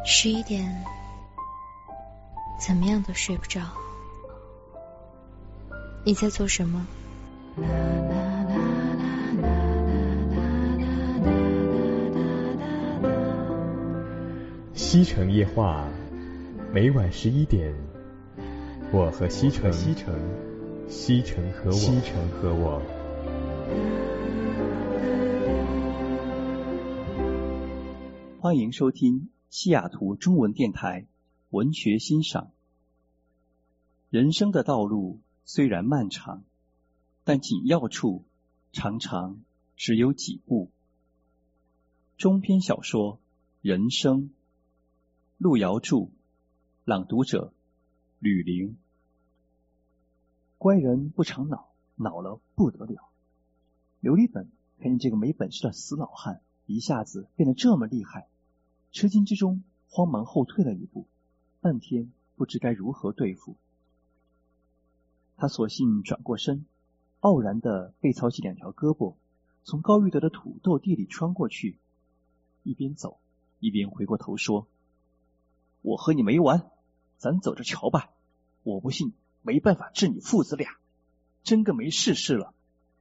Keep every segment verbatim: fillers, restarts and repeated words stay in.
十一点，怎么样都睡不着。你在做什么？ 西城夜话，每晚十一点，我和西城，西城，西城和我，西城和我。 欢迎收听西雅图中文电台文学欣赏。人生的道路虽然漫长，但紧要处常常只有几步。中篇小说《人生》，路遥著，朗读者吕玲。乖人不常恼，恼了不得了。刘立本看见这个没本事的死老汉一下子变得这么厉害，吃惊之中慌忙后退了一步，半天不知该如何对付。他索性转过身，傲然地背操起两条胳膊，从高玉德的土豆地里穿过去，一边走一边回过头说：我和你没完，咱走着瞧吧，我不信没办法治你父子俩，真个没事事了。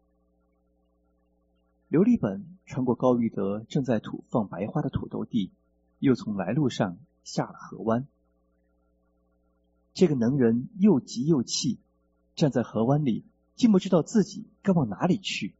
刘立本穿过高玉德正在土放白花的土豆地，又从来路上下了河湾。这个能人又急又气，站在河湾里竟不知道自己该往哪里去。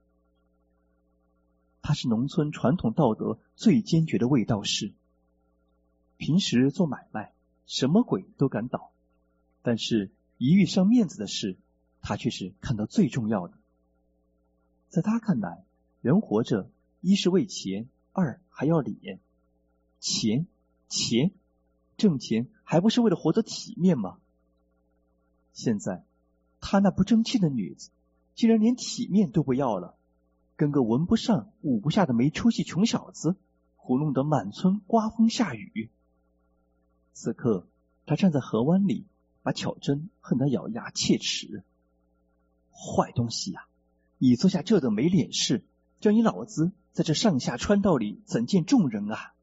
他是农村传统道德最坚决的卫道士，平时做买卖什么鬼都敢倒，但是一遇上面子的事，他却是看到最重要的。在他看来，人活着一是为钱，二还要脸。钱钱挣钱还不是为了活得体面吗？现在他那不争气的女子竟然连体面都不要了，跟个文不上武不下的没出息穷小子糊弄得满村刮风下雨。此刻他站在河湾里，把巧珍恨得咬牙切齿。坏东西呀、啊、你做下这等没脸事，叫你老子在这上下川道里怎见众人啊！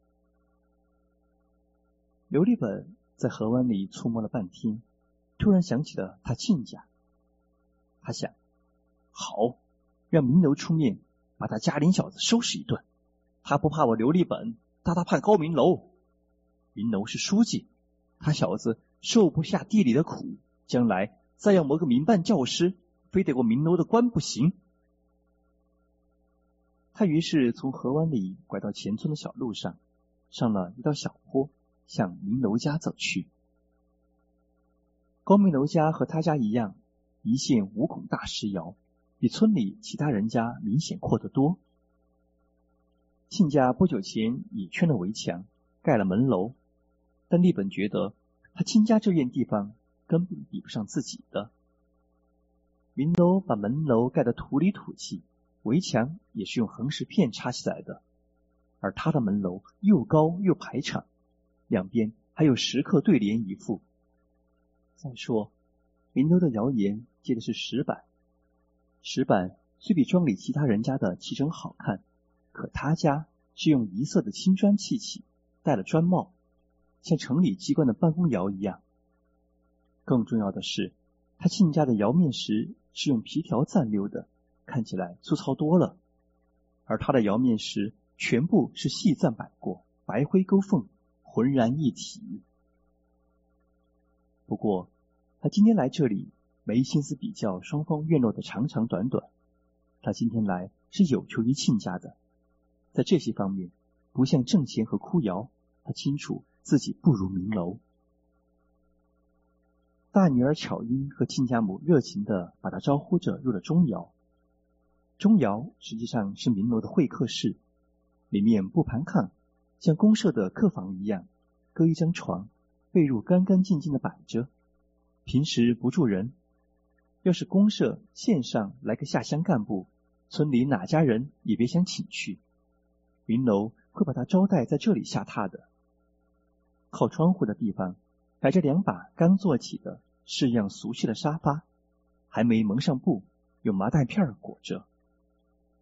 刘立本在河湾里触摸了半天，突然想起了他亲家。他想，好，让明楼出面把他家林小子收拾一顿。他不怕我刘立本，但他怕高明楼。明楼是书记，他小子受不下地里的苦，将来再要谋个民办教师，非得过明楼的关不行。他于是从河湾里拐到前村的小路上，上了一道小坡，向明楼家走去。高明楼家和他家一样，一线五孔大石窑，比村里其他人家明显阔得多。亲家不久前也圈了围墙，盖了门楼，但立本觉得他亲家这院地方根本比不上自己的。明楼把门楼盖得土里土气，围墙也是用横石片插起来的，而他的门楼又高又排场，两边还有石刻对联一副。再说明楼的窑檐接的是石板，石板虽比庄里其他人家的砌成好看，可他家是用一色的青砖砌起，戴了砖帽，像城里机关的办公窑一样。更重要的是，他亲家的窑面石是用皮条暂溜的，看起来粗糙多了，而他的窑面石全部是细暂摆过，白灰勾缝，浑然一体。不过他今天来这里没心思比较双方院落的长长短短，他今天来是有求于亲家的，在这些方面不像挣钱和哭窑，他清楚自己不如明楼。大女儿巧英和亲家母热情地把他招呼着入了中窑。中窑实际上是明楼的会客室，里面不盘炕，像公社的客房一样，搁一张床，被褥干干净净地摆着。平时不住人，要是公社县上来个下乡干部，村里哪家人也别想请去，明楼会把他招待在这里下榻的。靠窗户的地方摆着两把刚做起的式样俗气的沙发，还没蒙上布，用麻袋片裹着。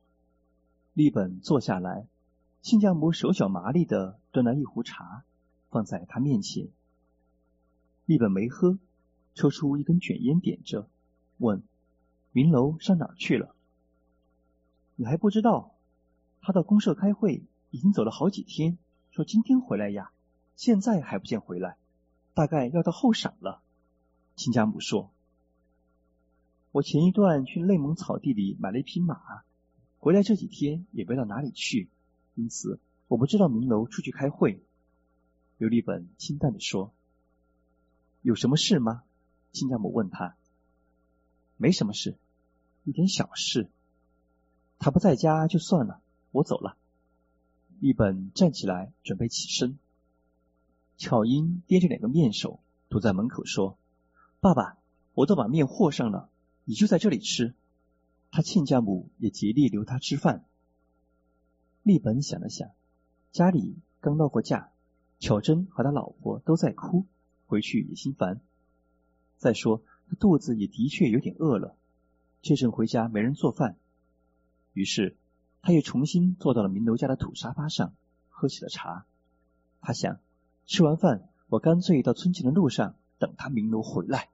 立本坐下来，亲家母手脚麻利地端来一壶茶， 放在他面前。立本没喝，抽出一根卷烟点着，问：明楼上哪儿去了？你还不知道？他到公社开会，已经走了好几天，说今天回来呀，现在还不见回来，大概要到后晌了。亲家母说：我前一段去内蒙草地里买了一匹马，回来这几天也不知道哪里去，因此我不知道明楼出去开会。刘立本清淡地说：有什么事吗？亲家母问他。没什么事，一点小事。他不在家就算了，我走了。立本站起来准备起身，巧英掂着两个面手堵在门口说：爸爸，我都把面和上了，你就在这里吃。他亲家母也竭力留他吃饭。立本想了想，家里刚闹过架，巧珍和他老婆都在哭，回去也心烦。再说他肚子也的确有点饿了，这阵回家没人做饭，于是他又重新坐到了明楼家的土沙发上，喝起了茶。他想，吃完饭我干脆到村前的路上等他明楼回来。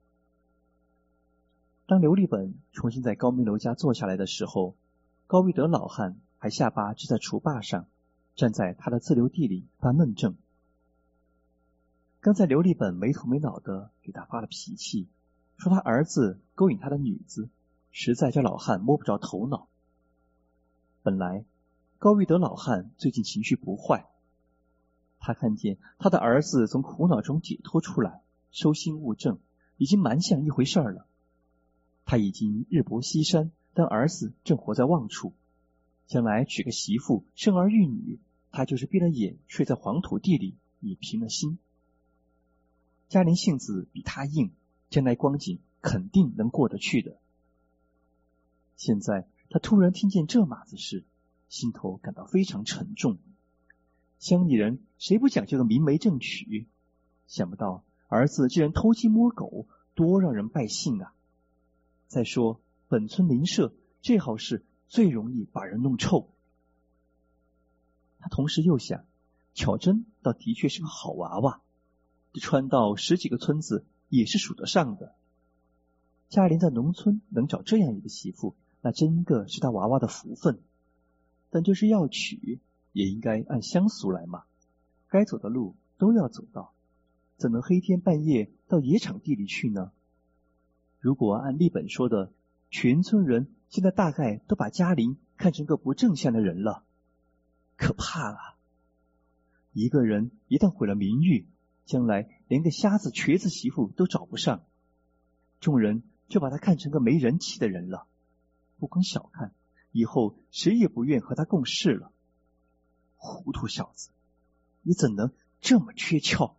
当刘立本重新在高明楼家坐下来的时候，高玉德老汉还下巴支在厨把上，站在他的自留地里发闷怔。刚才刘立本没头没脑的给他发了脾气，说他儿子勾引他的女子，实在叫老汉摸不着头脑。本来高玉德老汉最近情绪不坏，他看见他的儿子从苦恼中解脱出来，收心务正，已经蛮像一回事儿了。他已经日薄西山，但儿子正活在望处，将来娶个媳妇，生儿育女，他就是闭了眼睡在黄土地里也平了心。嘉玲性子比他硬，将来光景肯定能过得去的。现在他突然听见这码子事，心头感到非常沉重。乡里人谁不讲究个明媒正娶？想不到儿子竟然偷鸡摸狗，多让人败兴啊！再说本村邻舍这好事最容易把人弄臭。他同时又想，巧珍倒的确是个好娃娃，这穿到十几个村子也是数得上的。嘉玲在农村能找这样一个媳妇，那真个是他娃娃的福分。但就是要娶，也应该按乡俗来嘛，该走的路都要走到，怎能黑天半夜到野场地里去呢？如果按立本说的，全村人现在大概都把嘉玲看成个不正向的人了，可怕啊！一个人一旦毁了名誉，将来连个瞎子瘸子媳妇都找不上，众人就把他看成个没人气的人了。不光小看，以后谁也不愿和他共事了。糊涂小子，你怎能这么缺窍？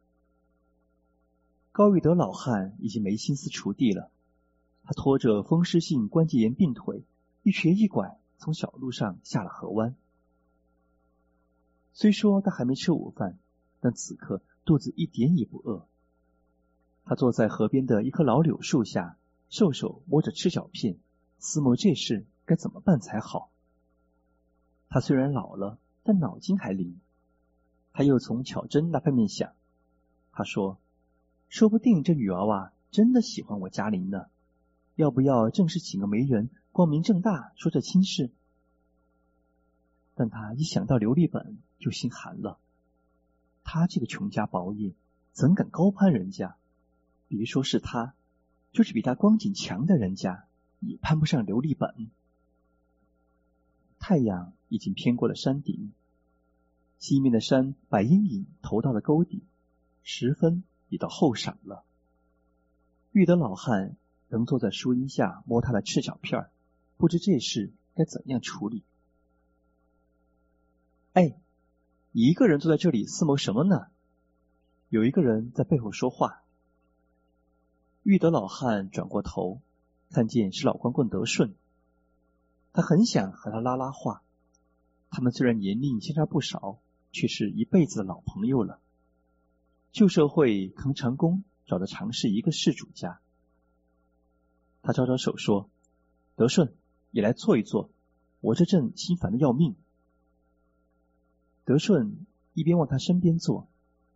高玉德老汉已经没心思锄地了，他拖着风湿性关节炎病腿，一瘸一拐从小路上下了河湾。虽说他还没吃午饭，但此刻肚子一点也不饿。他坐在河边的一棵老柳树下，瘦手摸着吃角片，思谋这事该怎么办才好。他虽然老了，但脑筋还灵。他又从巧珍那方面想，他说，说不定这女娃娃真的喜欢我嘉玲呢，要不要正式请个媒人，光明正大说这亲事？但他一想到刘立本就心寒了。他这个穷家薄业，怎敢高攀人家？别说是他，就是比他光景强的人家，也攀不上刘立本。太阳已经偏过了山顶，西面的山把阴影投到了沟底，时分已到后晌了。玉德老汉仍坐在树荫下摸他的赤脚片，不知这事该怎样处理。哎，你一个人坐在这里思谋什么呢？有一个人在背后说话。玉德老汉转过头，看见是老光棍德顺。他很想和他拉拉话，他们虽然年龄相差不少，却是一辈子的老朋友了。旧社会扛长工，找的常是一个事主家。他招招手说，德顺，你来坐一坐，我这阵心烦的要命。德顺一边往他身边坐，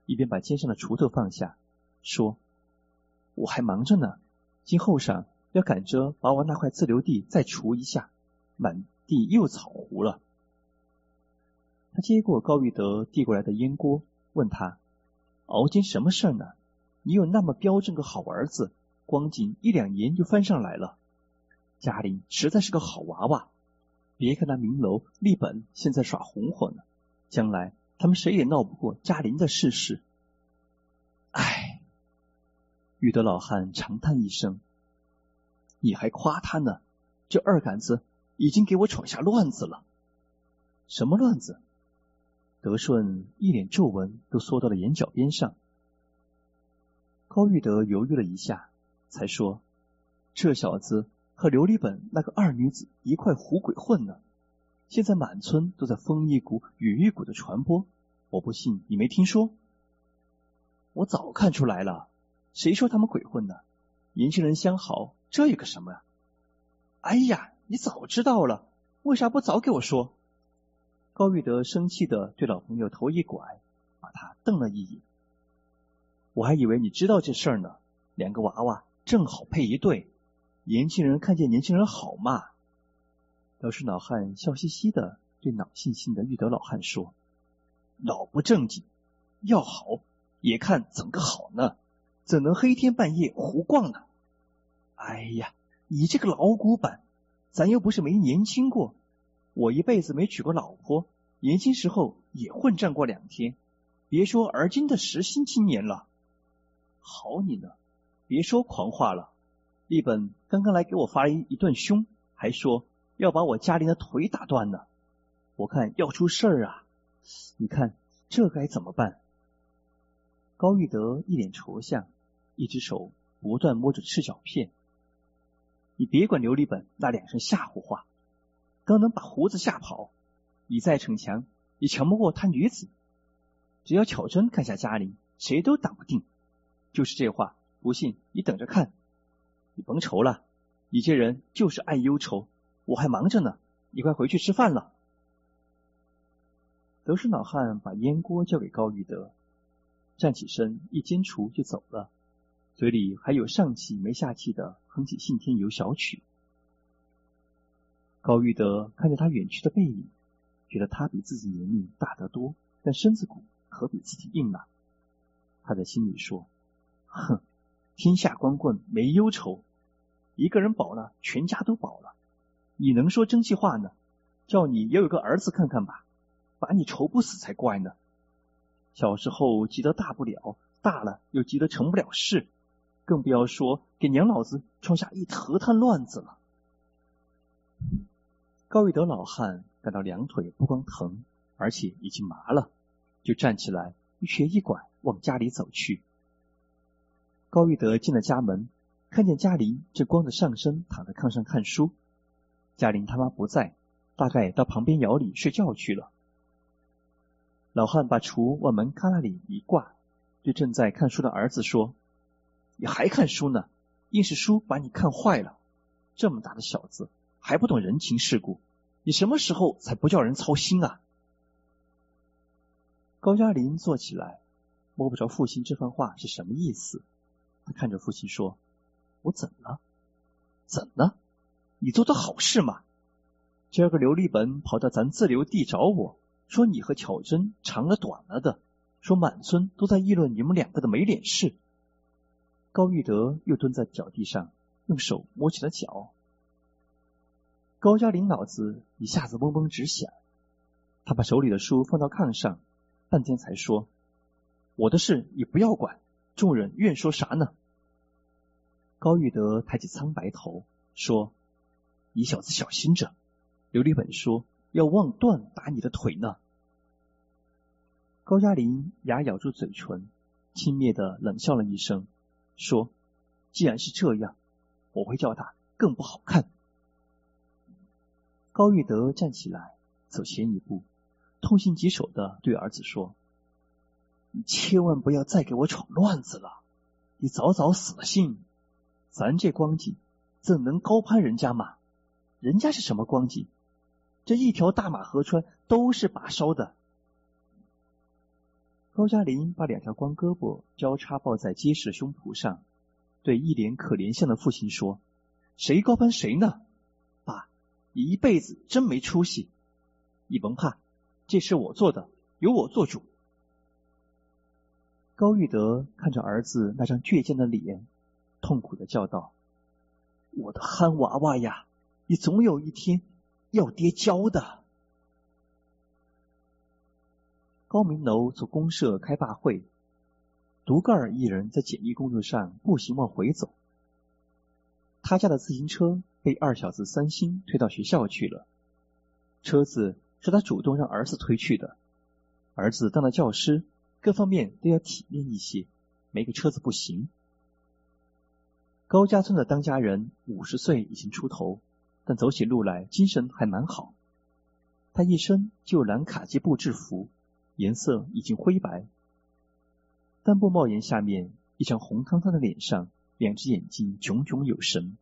一边把肩上的锄头放下，说：“我还忙着呢，今后晌要赶着把我那块自留地再锄一下，满地又草糊了。”他接过高玉德递过来的烟锅，问他：“熬煎什么事儿呢？你有那么标正个好儿子，光景一两年就翻上来了。嘉玲实在是个好娃娃，别看那明楼立本现在耍红火呢，将来他们谁也闹不过嘉玲的世事。”唉，玉德老汉长叹一声：“你还夸他呢，这二杆子已经给我闯下乱子了。”“什么乱子？”德顺一脸皱纹都缩到了眼角边上。高玉德犹豫了一下，才说：“这小子和刘立本那个二女子一块胡鬼混呢，现在满村都在风一股雨一股的传播，我不信你没听说。”“我早看出来了，谁说他们鬼混呢？年轻人相好，这有个什么呀？”“哎呀，你早知道了，为啥不早给我说？”高玉德生气地对老朋友头一拐，把他瞪了一眼。“我还以为你知道这事儿呢，两个娃娃正好配一对，年轻人看见年轻人好嘛。”老实老汉笑嘻嘻地对恼悻悻的玉德老汉说：“老不正经，要好也看怎个好呢，怎能黑天半夜胡逛呢？哎呀，你这个老古板，咱又不是没年轻过，我一辈子没娶过老婆，年轻时候也混战过两天，别说而今的实心青年了。好你呢，别说狂话了，立本刚刚来给我发了一一顿凶，还说要把我嘉玲的腿打断呢，我看要出事儿啊，你看这该怎么办？”高玉德一脸愁相，一只手不断摸着赤脚片。“你别管刘立本那两声吓唬话，刚能把胡子吓跑，你再逞强也强不过他女子，只要巧珍看下嘉玲，谁都挡不定。就是这话，不信你等着看。你甭愁了，你这人就是爱忧愁，我还忙着呢，你快回去吃饭了。”德顺老汉把烟锅交给高玉德，站起身一肩锄就走了，嘴里还有上气没下气的哼起信天游小曲。高玉德看着他远去的背影，觉得他比自己年龄大得多，但身子骨可比自己硬朗。他在心里说：“哼，天下光棍没忧愁，一个人饱了，全家都饱了。你能说争气话呢？叫你也有个儿子看看吧，把你愁不死才怪呢。小时候急得大不了，大了又急得成不了事，更不要说给娘老子闯下一坨摊乱子了。”高玉德老汉感到两腿不光疼，而且已经麻了，就站起来一瘸一拐往家里走去。高玉德进了家门，看见嘉玲正光着上身躺在炕上看书。嘉玲他妈不在，大概到旁边窑里睡觉去了。老汉把锄往门旮旯里一挂，对正在看书的儿子说：“你还看书呢？硬是书把你看坏了。这么大的小子，还不懂人情世故，你什么时候才不叫人操心啊？”高嘉玲坐起来，摸不着父亲这番话是什么意思。他看着父亲说：“我怎了？怎了？你做的好事嘛？今儿个刘立本跑到咱自留地找我，说你和巧珍长了短了的，说满村都在议论你们两个的没脸事。”高玉德又蹲在脚地上，用手摸起了脚。高嘉玲脑子一下子嗡嗡直响，他把手里的书放到炕上，半天才说：“我的事你不要管，众人愿说啥呢？”高玉德抬起苍白头说：“你小子小心着，刘立本说要望断打你的腿呢。”高嘉玲牙咬住嘴唇，轻蔑地冷笑了一声，说：“既然是这样，我会叫他更不好看。”高玉德站起来，走前一步，痛心疾首地对儿子说：“你千万不要再给我闯乱子了，你早早死了心。咱这光景怎能高攀人家嘛？人家是什么光景？这一条大马河川都是把烧的。” 高加林把两条光胳膊交叉抱在结实的胸脯上，对一脸可怜相的父亲说：谁高攀谁呢？爸，你一辈子真没出息。你甭怕，这事我做的，由我做主。高玉德看着儿子那张倔强的脸，痛苦地叫道：我的憨娃娃呀，你总有一天要爹教的。高明楼做公社开罢会，独盖尔一人在简易公路上步行往回走。他家的自行车被二小子三星推到学校去了，车子是他主动让儿子推去的。儿子当了教师，各方面都要体面一些，没个车子不行。高家村的当家人五十岁已经出头，但走起路来精神还蛮好。他一身旧蓝卡其布制服，颜色已经灰白，单布帽檐下面一张红汤汤的脸上，两只眼睛炯炯有神。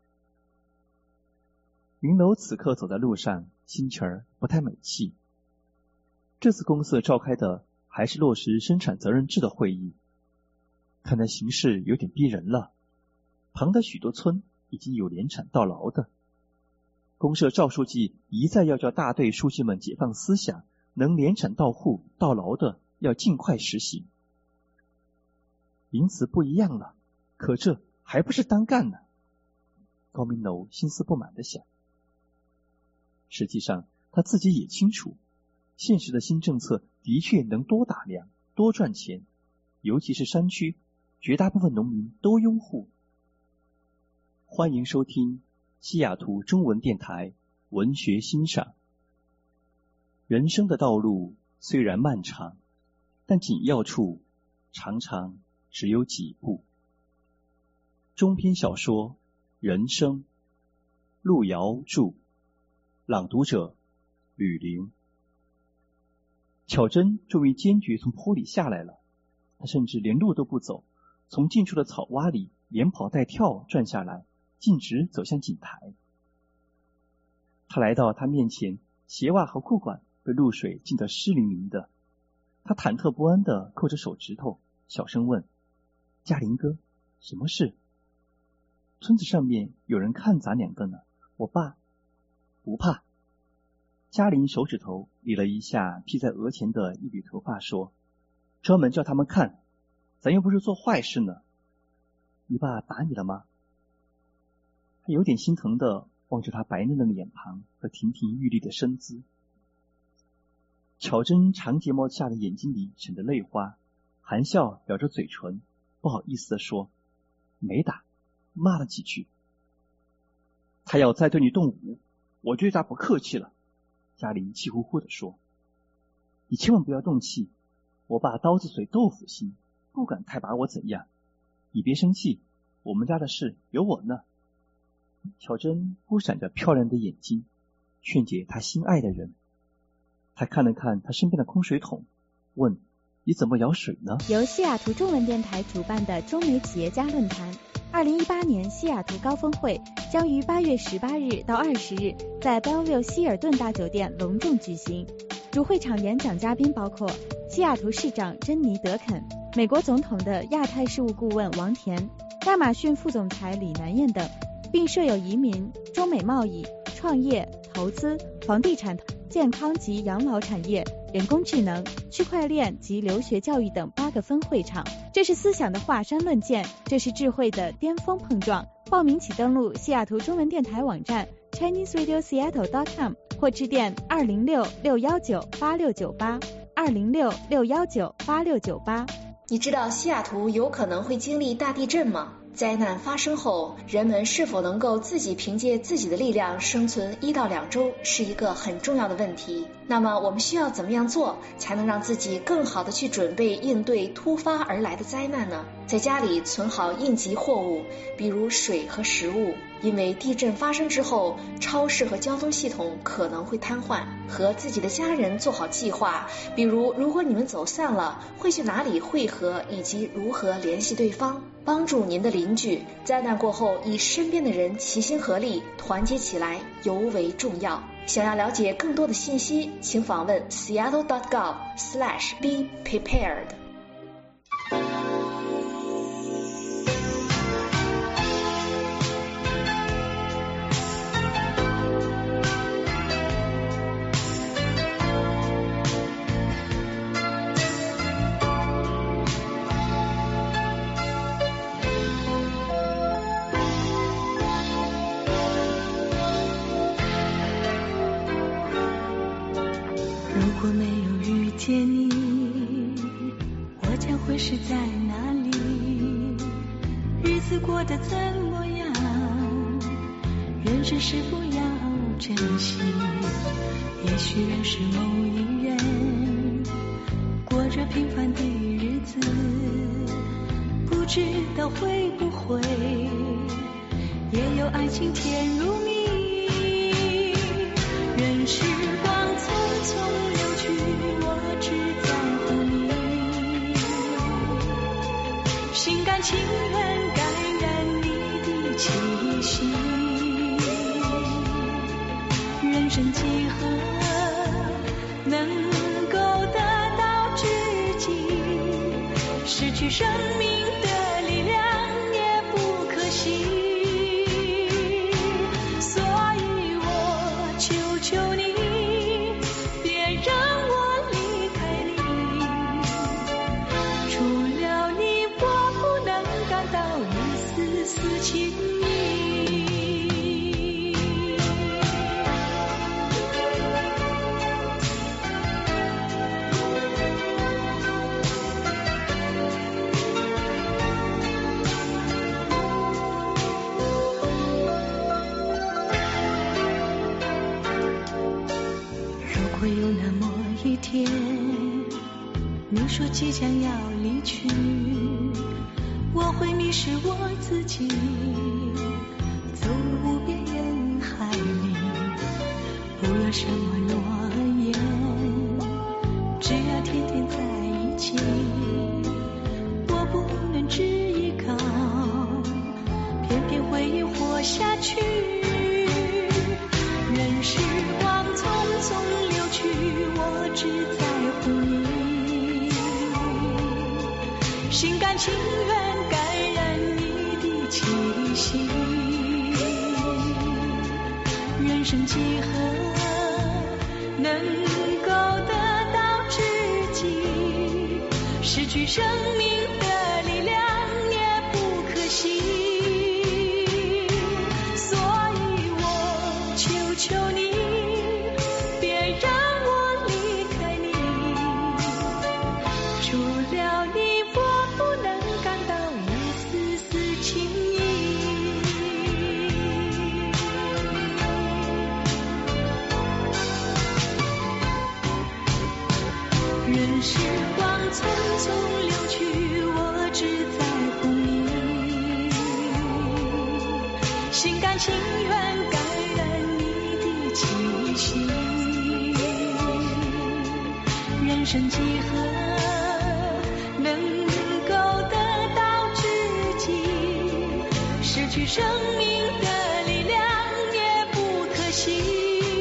云楼此刻走在路上，心情儿不太美气。这次公社召开的还是落实生产责任制的会议，看来形势有点逼人了。旁的许多村已经有联产到牢的，公社赵书记一再要叫大队书记们解放思想，能联产到户到牢的要尽快实行。因此不一样了，可这还不是单干呢。高明楼心思不满地想。实际上他自己也清楚，现实的新政策的确能多打粮多赚钱，尤其是山区，绝大部分农民都拥护。欢迎收听西雅图中文电台文学欣赏。人生的道路虽然漫长，但紧要处常常只有几步。中篇小说《人生》，路遥著，朗读者吕玲。巧珍终于坚决从坡里下来了，她甚至连路都不走，从近处的草洼里连跑带跳转下来，径直走向井台。他来到他面前，鞋袜和裤管被露水浸得湿淋淋的。他忐忑不安地扣着手指头，小声问：嘉林哥，什么事？村子上面有人看咱两个呢。我爸。不怕。嘉林手指头理了一下披在额前的一缕头发，说：专门叫他们看，咱又不是做坏事呢。你爸打你了吗？他有点心疼地望着他白嫩的脸庞和亭亭玉立的身姿。巧珍长睫毛下的眼睛里闪着泪花，含笑咬着嘴唇，不好意思地说：没打，骂了几句。他要再对你动武，我对他不客气了。嘉林气呼呼地说：你千万不要动气，我爸刀子嘴豆腐心，不敢太把我怎样。你别生气，我们家的事有我呢。巧珍忽闪着漂亮的眼睛，劝解她心爱的人。她看了看她身边的空水桶，问：你怎么舀水呢？ 由西雅图中文电台主办的中美企业家论坛二零一八年西雅图高峰会将于八月十八日到二十日在 Bellevue 希尔顿大酒店隆重举行。主会场演讲嘉宾包括西雅图市长珍妮·德肯、美国总统的亚太事务顾问王田、亚马逊副总裁李南燕等，并设有移民、中美贸易、创业、投资、房地产、健康及养老产业、人工智能、区块链及留学教育等八个分会场。这是思想的华山论剑，这是智慧的巅峰碰撞。报名请登录西雅图中文电台网站 Chinese Radio Seattle dot com 或致电二零六六一九八六九八二零六六一九八六九八。 你知道西雅图有可能会经历大地震吗？灾难发生后，人们是否能够自己凭借自己的力量生存一到两周，是一个很重要的问题。那么我们需要怎么样做，才能让自己更好的去准备应对突发而来的灾难呢？在家里存好应急货物，比如水和食物，因为地震发生之后，超市和交通系统可能会瘫痪。和自己的家人做好计划，比如如果你们走散了，会去哪里汇合，以及如何联系对方。帮助您的邻居，灾难过后与身边的人齐心合力，团结起来尤为重要。想要了解更多的信息，请访问 seattle dot gov slash be prepared。 会是在哪里？日子过得怎么样？人生是否要珍惜？也许认识某一人，过着平凡的日子，不知道会不会也有爱情甜如蜜。任时光匆匆流去，我只在乎你，心甘情愿感染你的气息。人生几何能够得到知己？失去生命的力量也不可惜。所以我求求你，别让我离开你。除了你，我不能感到一丝丝情意。会有那么一天，你说即将要离去，我会迷失我自己，走入无边人海里。不要什么诺言，只要天天在一起。我不能只依靠，偏偏回忆活下去。任时光匆匆流去，我只在乎你，心甘情愿感染你的气息。人生几何能够得到知己？失去生命的力量也不可惜。所以我求求你，别让我离开你。除了你，我不能感到一丝丝情意。任时光匆匆流去，我只在乎你，心甘情愿感染你的气息。人生几何能够得到知己？失去生命的力量也不可惜。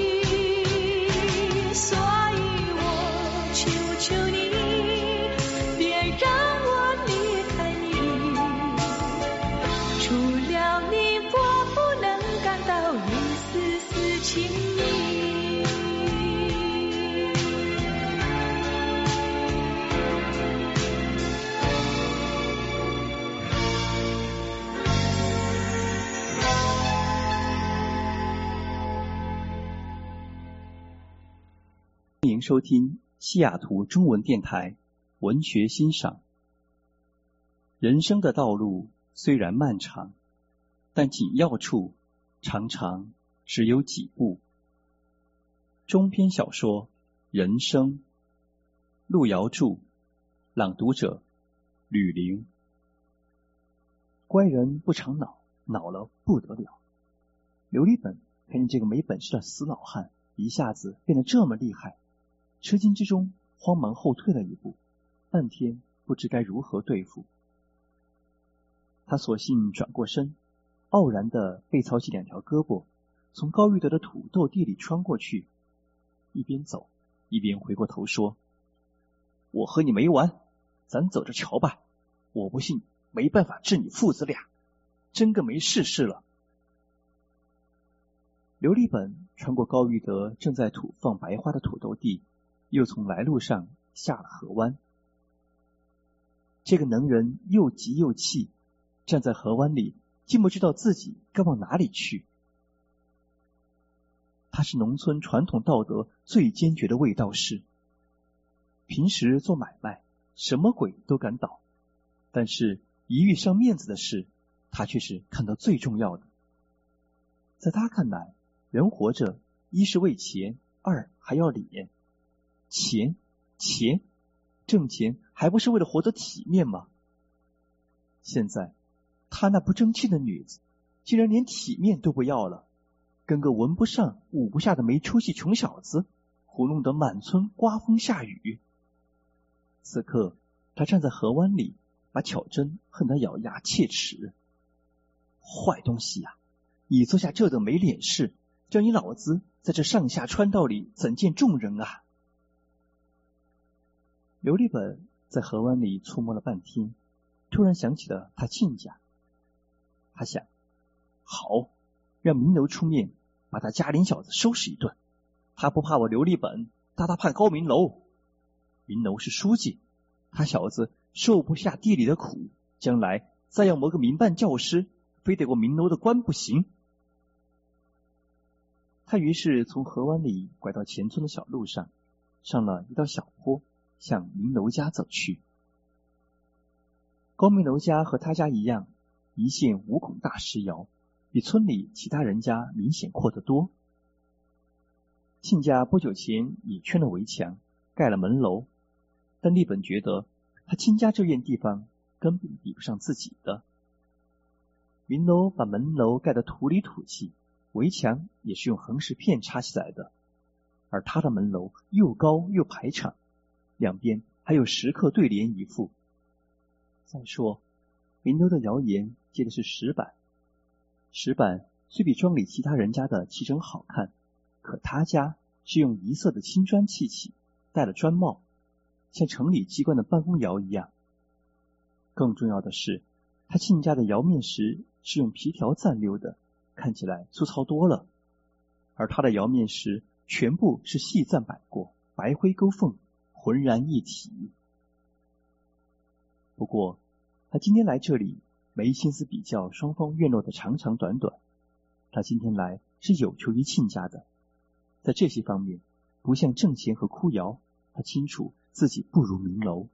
所以我求求你，别让我离开你。除了你，我不能感到一丝丝情意。 欢迎收听西雅图中文电台文学欣赏。人生的道路虽然漫长，但紧要处常常只有几步。中篇小说《人生》，路遥著，朗读者吕玲。乖人不常恼，恼了不得了。刘立本看见这个没本事的死老汉一下子变得这么厉害，吃惊之中慌忙后退了一步，半天不知该如何对付。他索性转过身，傲然地背操起两条胳膊，从高玉德的土豆地里穿过去，一边走一边回过头说：我和你没完，咱走着瞧吧，我不信没办法治你父子俩，真个没事事了。刘立本穿过高玉德正在土放白花的土豆地，又从来路上下了河湾。这个能人又急又气，站在河湾里竟不知道自己该往哪里去。他是农村传统道德最坚决的卫道士，平时做买卖什么鬼都敢倒， 但是一遇上面子的事，他却是看到最重要的。在他看来，人活着一是为钱，二还要脸。钱钱挣钱还不是为了活得体面吗？现在他那不争气的女子竟然连体面都不要了，跟个文不上武不下的没出息穷小子糊弄得满村刮风下雨。此刻他站在河湾里，把巧珍恨得咬牙切齿。坏东西呀、啊，你做下这等没脸事，叫你老子在这上下川道里怎见众人啊！刘立本在河湾里触摸了半天，突然想起了他亲家。他想，好，让明楼出面把他家林小子收拾一顿。他不怕我刘立本，但他怕高明楼。明楼是书记，他小子受不下地里的苦，将来再要谋个民办教师，非得过明楼的关不行。他于是从河湾里拐到前村的小路上，上了一道小坡，向明楼家走去。高明楼家和他家一样，一线五孔大石窑，比村里其他人家明显阔得多。亲家不久前也圈了围墙，盖了门楼，但立本觉得他亲家这院地方根本比不上自己的。明楼把门楼盖得土里土气，围墙也是用横石片插起来的，而他的门楼又高又排场，两边还有石刻对联一副。再说明楼的窑檐接的是石板，石板虽比庄里其他人家的砌整好看，可他家是用一色的青砖砌起，戴了砖帽，像城里机关的办公窑一样。更重要的是，他亲家的窑面石是用皮条暂溜的，看起来粗糙多了，而他的窑面石全部是细暂摆过，白灰勾缝，浑然一体。不过他今天来这里没心思比较双方院落的长长短短，他今天来是有求于亲家的，在这些方面不像郑贤和哭窑，他清楚自己不如明楼。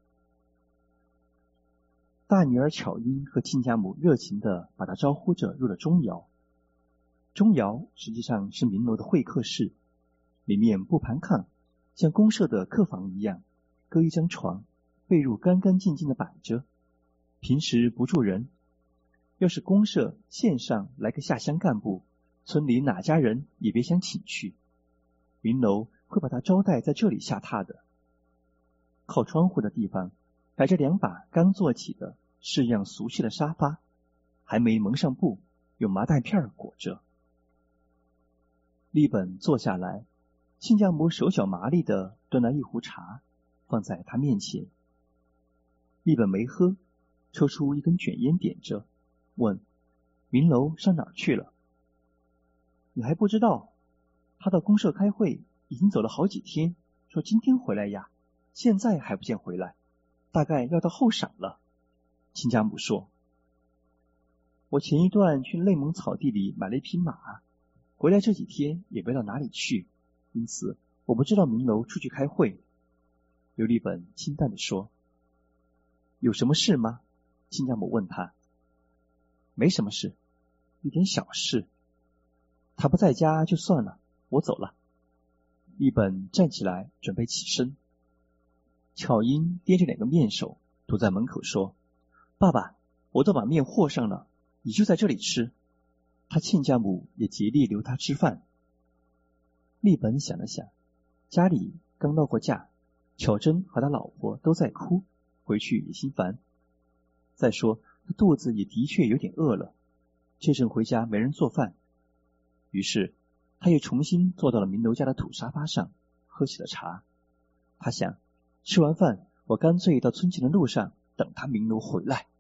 大女儿巧英和亲家母热情地把他招呼着入了中窑。中窑实际上是明楼的会客室，里面不盘炕，像公社的客房一样，搁一张床，被褥干干净净地摆着。平时不住人，要是公社县上来个下乡干部，村里哪家人也别想请去，明楼会把他招待在这里下榻的。靠窗户的地方摆着两把刚做起的式样俗气的沙发，还没蒙上布，用麻袋片裹着。立本坐下来，亲家母手脚麻利地端来一壶茶，放在他面前。立本没喝，抽出一根卷烟点着，问：明楼上哪儿去了？你还不知道？他到公社开会，已经走了好几天，说今天回来呀，现在还不见回来，大概要到后晌了。亲家母说：我前一段去内蒙草地里买了一匹马，回来这几天也不知道哪里去，因此我不知道明楼出去开会。刘立本清淡地说：有什么事吗？亲家母问他。没什么事，一点小事。他不在家就算了，我走了。立本站起来准备起身，巧英掂着两个面手堵在门口说：爸爸，我都把面和上了，你就在这里吃。他亲家母也竭力留他吃饭。立本想了想，家里刚闹过架，巧珍和他老婆都在哭，回去也心烦。再说他肚子也的确有点饿了，这阵回家没人做饭，于是他又重新坐到了明楼家的土沙发上，喝起了茶。他想，吃完饭我干脆到村前的路上等他明楼回来。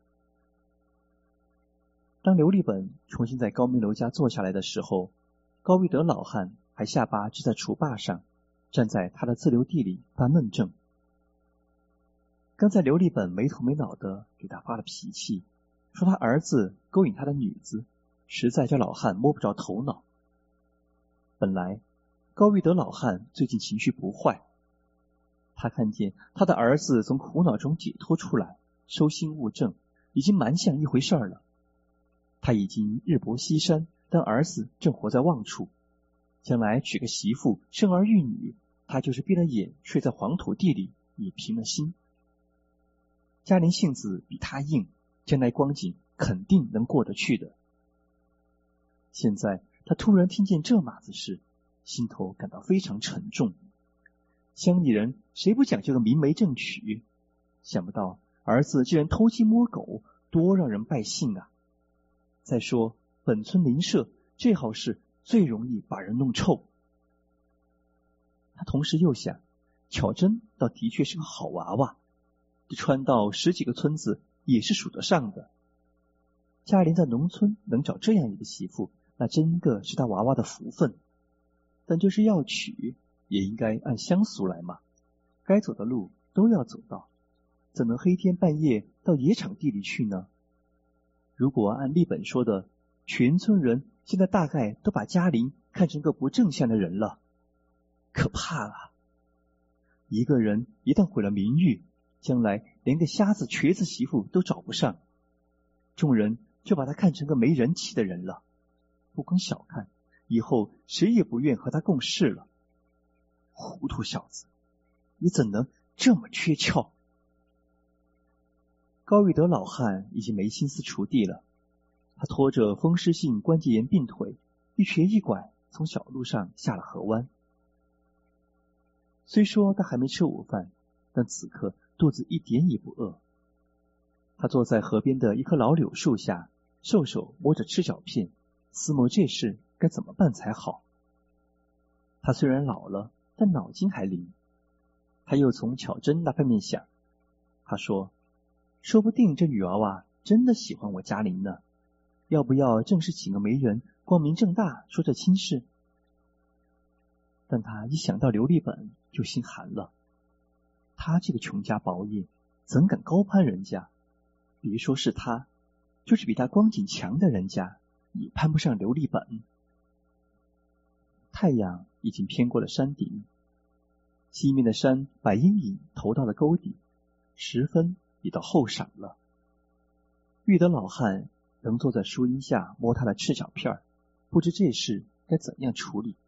当刘立本重新在高明楼家坐下来的时候，高玉德老汉还下巴支在厨把上，站在他的自留地里发闷怔。刚才刘立本没头没脑的给他发了脾气，说他儿子勾引他的女子，实在叫老汉摸不着头脑。本来高玉德老汉最近情绪不坏，他看见他的儿子从苦恼中解脱出来，收心务正， 已经蛮像一回事儿了。他已经日薄西山，但儿子正活在望处，将来娶个媳妇，生儿育女，他就是闭了眼睡在黄土地里也平了心。嘉玲性子比他硬，将来光景肯定能过得去的。现在他突然听见这码子事，心头感到非常沉重。乡里人谁不讲究个明媒正娶？想不到儿子竟然偷鸡摸狗，多让人败兴啊！再说本村邻舍这好事最容易把人弄臭。他同时又想，巧珍倒的确是个好娃娃，这穿到十几个村子也是数得上的。嘉玲在农村能找这样一个媳妇，那真个是他娃娃的福分。但就是要娶，也应该按乡俗来嘛，该走的路都要走到，怎能黑天半夜到野场地里去呢？如果按立本说的，全村人现在大概都把嘉玲看成个不正向的人了，可怕了。一个人一旦毁了名誉，将来连个瞎子瘸子媳妇都找不上，众人就把他看成个没人气的人了。不光小看，以后谁也不愿和他共事了。糊涂小子，你怎能这么缺窍？高玉德老汉已经没心思锄地了，他拖着风湿性关节炎病腿，一瘸一拐从小路上下了河湾。虽说他还没吃午饭，但此刻肚子一点也不饿。他坐在河边的一棵老柳树下，瘦手摸着吃脚片，思谋这事该怎么办才好。他虽然老了，但脑筋还灵。他又从巧珍那方面想，他说，说不定这女娃娃真的喜欢我嘉玲呢，要不要正式请个媒人，光明正大说这亲事？但他一想到刘立本就心寒了，他这个穷家薄业怎敢高攀人家？别说是他，就是比他光景强的人家也攀不上刘立本。太阳已经偏过了山顶，西面的山把阴影投到了沟底，时分已到后晌了。玉德老汉仍坐在树荫下摸他的赤脚片，不知这事该怎样处理。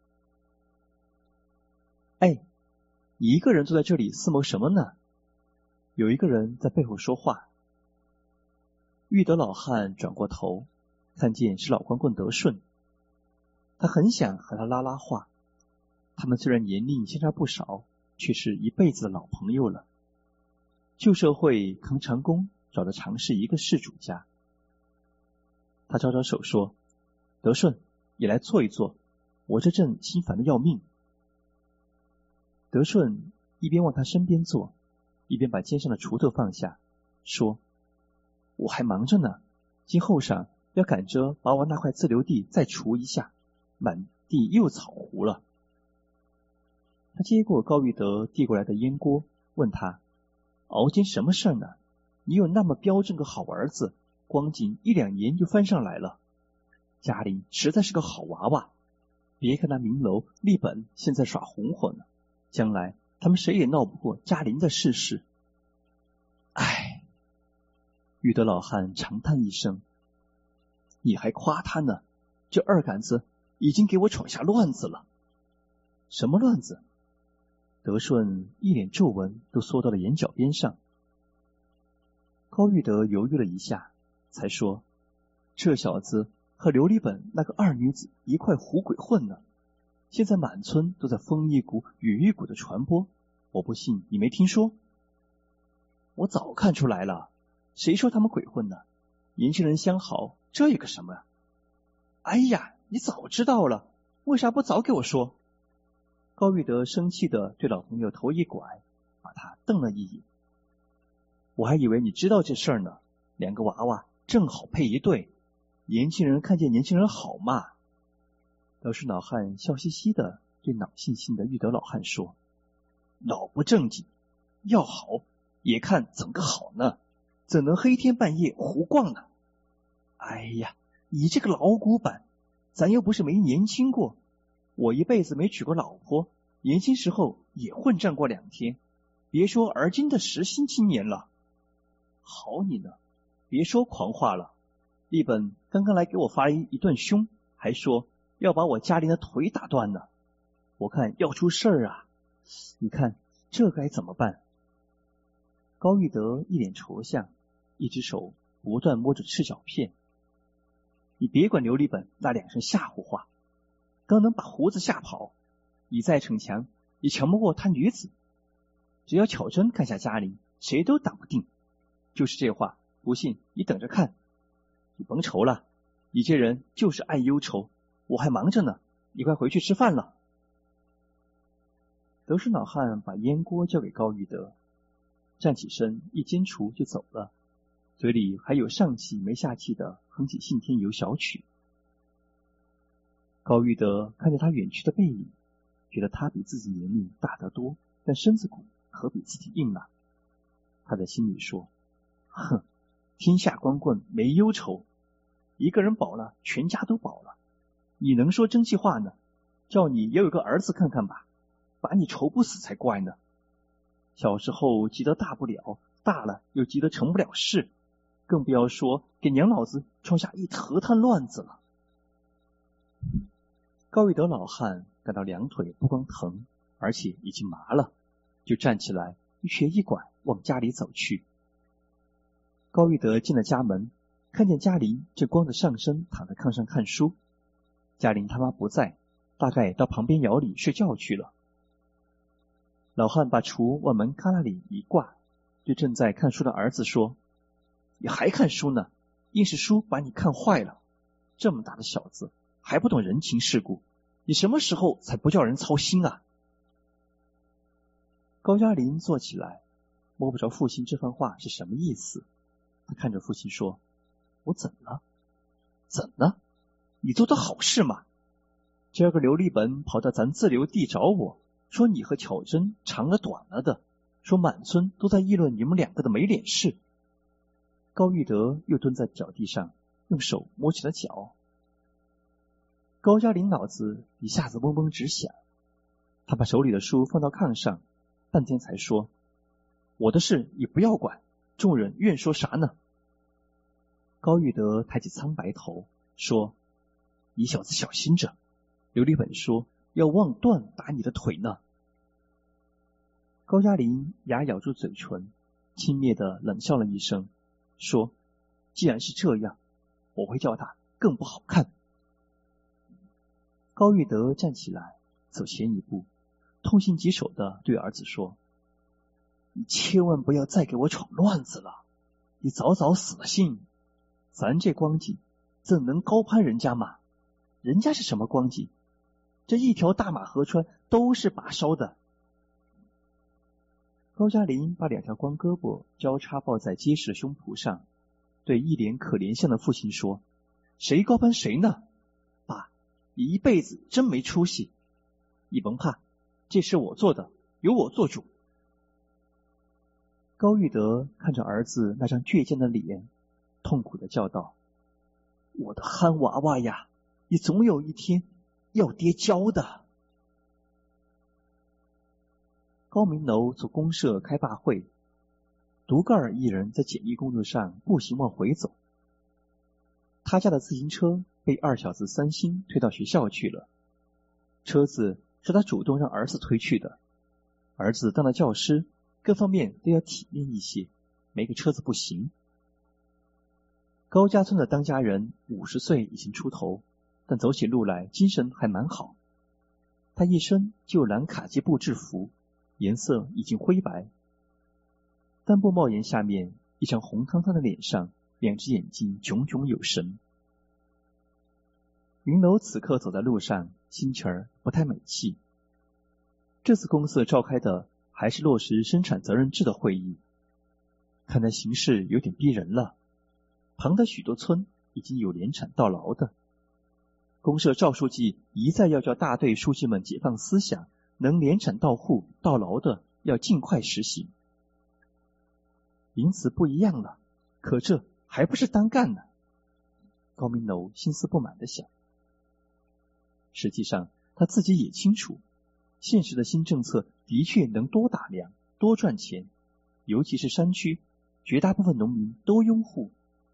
哎，你一个人坐在这里思谋什么呢？有一个人在背后说话。玉德老汉转过头，看见是老光棍德顺。他很想和他拉拉话，他们虽然年龄相差不少，却是一辈子的老朋友了。旧社会坑长工找的常是一个事主家。他招招手说，德顺，也来坐一坐，我这阵心烦的要命。德顺一边往他身边坐，一边把肩上的锄头放下，说，我还忙着呢，今后晌要赶着把我那块自留地再锄一下，满地又草糊了。他接过高玉德递过来的烟锅，问他，熬煎什么事儿呢？你有那么标正个好儿子，光景一两年就翻上来了。嘉玲实在是个好娃娃，别看那名楼立本现在耍红火呢，将来他们谁也闹不过嘉玲的世事。唉，玉德老汉长叹一声，你还夸他呢，这二杆子已经给我闯下乱子了。什么乱子？德顺一脸皱纹都缩到了眼角边上。高玉德犹豫了一下，才说，这小子和刘立本那个二女子一块胡鬼混呢，现在满村都在风一股雨一股的传播，我不信你没听说。我早看出来了，谁说他们鬼混呢？年轻人相好，这有个什么？哎呀，你早知道了，为啥不早给我说？高玉德生气的对老朋友头一拐，把他瞪了一眼。我还以为你知道这事儿呢，两个娃娃正好配一对，年轻人看见年轻人好嘛。德顺老汉笑嘻嘻的对恼悻悻的玉德老汉说，老不正经，要好也看怎个好呢，怎能黑天半夜胡逛呢？哎呀，你这个老古板，咱又不是没年轻过，我一辈子没娶过老婆，年轻时候也混战过两天，别说而今的时兴青年了。好你呢， 别说狂话了，立本刚刚来给我发一一顿凶，还说要把我家里的腿打断呢。我看要出事儿啊，你看这该怎么办？高玉德一脸愁相，一只手不断摸着赤脚片。你别管刘立本那两声吓唬话，刚能把胡子吓跑，你再逞强也强不过他女子。只要巧珍看下家里，谁都挡不定。就是这话，不信你等着看。你甭愁了，你这人就是爱忧愁，我还忙着呢，你快回去吃饭了。德顺老汉把烟锅交给高玉德，站起身一煎除就走了，嘴里还有上气没下气的哼起信天游小曲。高玉德看着他远去的背影，觉得他比自己年龄大得多，但身子骨可比自己硬朗。他在心里说，哼，天下光棍没忧愁，一个人饱了，全家都饱了。你能说争气话呢？叫你也有个儿子看看吧，把你愁不死才怪呢。小时候急得大不了，大了又急得成不了事，更不要说给娘老子创下一坨摊乱子了。高玉德老汉感到两腿不光疼，而且已经麻了，就站起来一瘸一拐往家里走去。高玉德进了家门，看见嘉玲正光着上身躺在炕上看书。嘉玲他妈不在，大概到旁边窑里睡觉去了。老汉把锄往门旮旯里一挂，对正在看书的儿子说，你还看书呢，硬是书把你看坏了。这么大的小子还不懂人情世故，你什么时候才不叫人操心啊？高嘉玲坐起来，摸不着父亲这番话是什么意思。他看着父亲说，我怎了？怎了？你做的好事嘛。今儿个刘立本跑到咱自留地找我，说你和巧珍长了短了的，说满村都在议论你们两个的没脸事。高玉德又蹲在脚地上，用手摸起了脚。高嘉玲脑子一下子嗡嗡直响，他把手里的书放到炕上，半天才说，我的事你不要管，众人愿说啥呢？高玉德抬起苍白头说，你小子小心着，刘立本说要望断打你的腿呢。高嘉玲牙咬住嘴唇，轻蔑地冷笑了一声，说，既然是这样，我会叫他更不好看。高玉德站起来走前一步，痛心疾首地对儿子说，你千万不要再给我闯乱子了，你早早死了心。咱这光景怎能高攀人家嘛？人家是什么光景？这一条大马河川都是把烧的。高嘉玲把两条光胳膊交叉抱在结实的胸脯上，对一脸可怜相的父亲说，谁高攀谁呢？爸，你一辈子真没出息。你甭怕，这事我做的，由我做主。高玉德看着儿子那张倔强的脸，痛苦地叫道，我的憨娃娃呀，你总有一天要跌跤的。高明楼从公社开罢会，独个儿一人在简易公路上步行往回走。他家的自行车被二小子三星推到学校去了，车子是他主动让儿子推去的。儿子当了教师，各方面都要体面一些，没个车子不行。高家村的当家人五十岁已经出头，但走起路来精神还蛮好。他一身旧蓝卡其布制服，颜色已经灰白，单布帽檐下面一张红汤汤的脸上，两只眼睛炯炯有神。云楼此刻走在路上，心情儿不太美气。这次公社召开的还是落实生产责任制的会议，看来形势有点逼人了。旁的许多村已经有联产到牢的，公社赵书记一再要叫大队书记们解放思想，能联产到户到牢的要尽快实行。因此不一样了，可这还不是单干呢。高明楼心思不满地想。实际上他自己也清楚，现实的新政策的确能多打粮多赚钱，尤其是山区，绝大部分农民都拥护，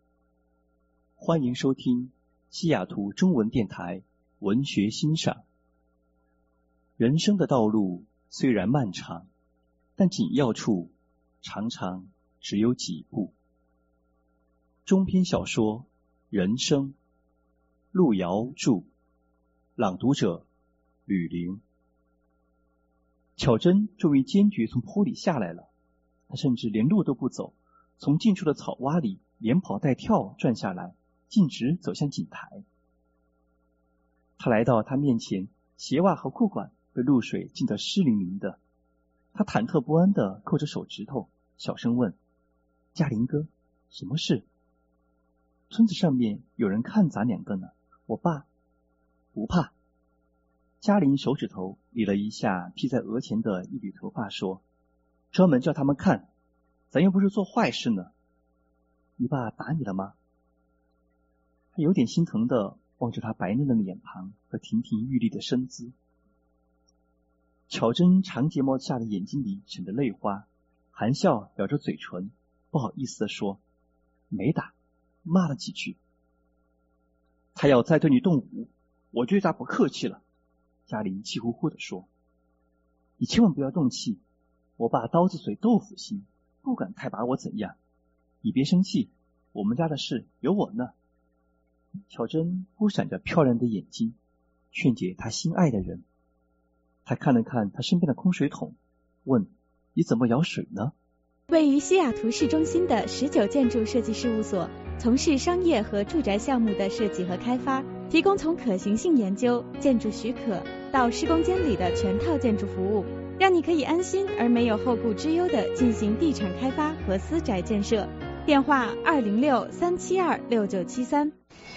欢迎收听西雅图中文电台文学欣赏。人生的道路虽然漫长，但紧要处常常只有几步。中篇小说《人生》，路遥著，朗读者吕玲。巧珍终于坚决从坡里下来了，她甚至连路都不走，从近处的草洼里连跑带跳转下来，径直走向井台。他来到他面前，鞋袜和裤管被露水浸得湿淋淋的。他忐忑不安地扣着手指头，小声问：嘉林哥，什么事？村子上面有人看咱两个呢。我爸。不怕。嘉林手指头理了一下披在额前的一缕头发，说：专门叫他们看，咱又不是做坏事呢。你爸打你了吗？他有点心疼地望着他白嫩的脸庞和亭亭玉立的身姿。巧珍长睫毛下的眼睛里闪着泪花，含笑咬着嘴唇，不好意思地说：没打，骂了几句。他要再对你动武，我对他不客气了。嘉林气呼呼地说：你千万不要动气，我爸刀子嘴豆腐心，不敢太把我怎样。你别生气，我们家的事有我呢。巧珍忽闪着漂亮的眼睛，劝解她心爱的人。她看了看她身边的空水桶，问：你怎么舀水呢？ 位于西雅图市中心的十九建筑设计事务所，从事商业和住宅项目的设计和开发，提供从可行性研究、建筑许可到施工监理的全套建筑服务，让你可以安心而没有后顾之忧地进行地产开发和私宅建设。电话二零六三七二六九七三。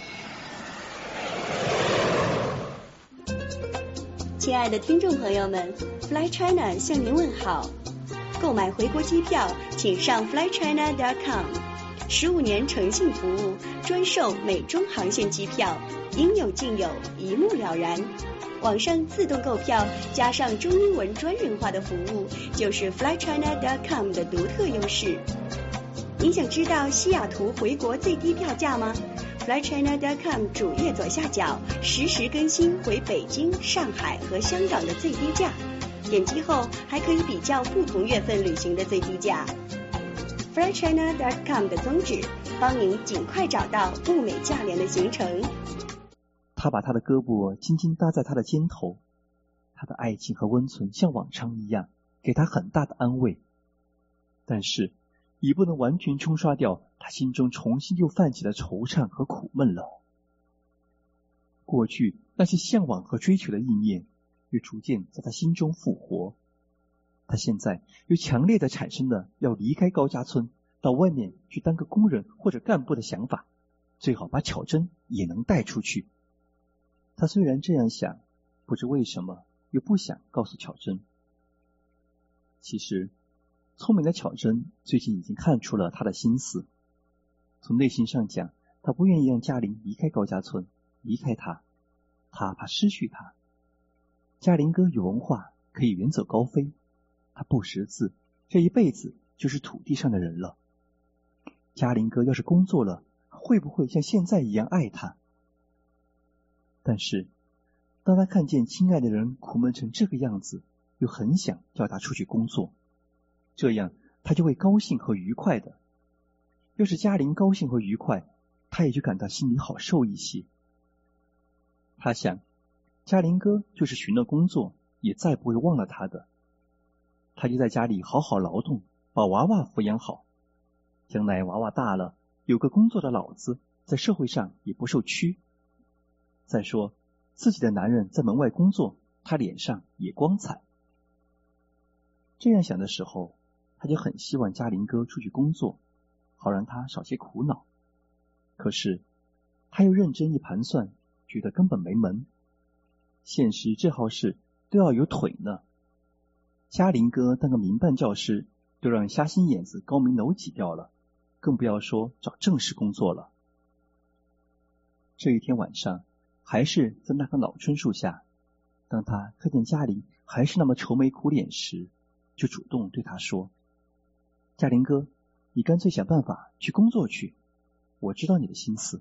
亲爱的听众朋友们 ，Fly China 向您问好。购买回国机票，请上 fly china dot com。十五年诚信服务，专售美中航线机票，应有尽有，一目了然。网上自动购票加上中英文专人化的服务，就是 fly china dot com 的独特优势。您想知道西雅图回国最低票价吗？fly china dot com 主页左下角实时更新回北京、上海和香港的最低价，点击后还可以比较不同月份旅行的最低价。fly china dot com 的宗旨，帮您尽快找到物美价廉的行程。 他把他的胳膊轻轻搭在他的肩头，他的爱情和温存像往常一样，给他很大的安慰，但是已不能完全冲刷掉他心中重新又泛起的惆怅和苦闷了。过去那些向往和追求的意念又逐渐在他心中复活，他现在又强烈地产生了要离开高家村，到外面去当个工人或者干部的想法，最好把巧珍也能带出去。他虽然这样想，不知为什么又不想告诉巧珍。其实聪明的巧珍最近已经看出了他的心思，从内心上讲，他不愿意让嘉玲离开高家村，离开他，他怕失去他。嘉玲哥有文化，可以远走高飞，他不识字，这一辈子就是土地上的人了。嘉玲哥要是工作了，会不会像现在一样爱他？但是当他看见亲爱的人苦闷成这个样子，又很想叫他出去工作，这样他就会高兴和愉快的。要是嘉玲高兴和愉快，他也就感到心里好受一些。他想，嘉玲哥就是寻了工作，也再不会忘了他的。他就在家里好好劳动，把娃娃抚养好，将来娃娃大了，有个工作的老子，在社会上也不受屈。再说自己的男人在门外工作，他脸上也光彩。这样想的时候，他就很希望嘉玲哥出去工作，好让他少些苦恼。可是他又认真一盘算，觉得根本没门。现实这号事都要有腿呢。嘉玲哥当个民办教师都让瞎心眼子高明楼挤掉了，更不要说找正式工作了。这一天晚上，还是在那棵老椿树下，当他看见嘉玲还是那么愁眉苦脸时，就主动对他说：嘉玲哥，你干脆想办法去工作去，我知道你的心思，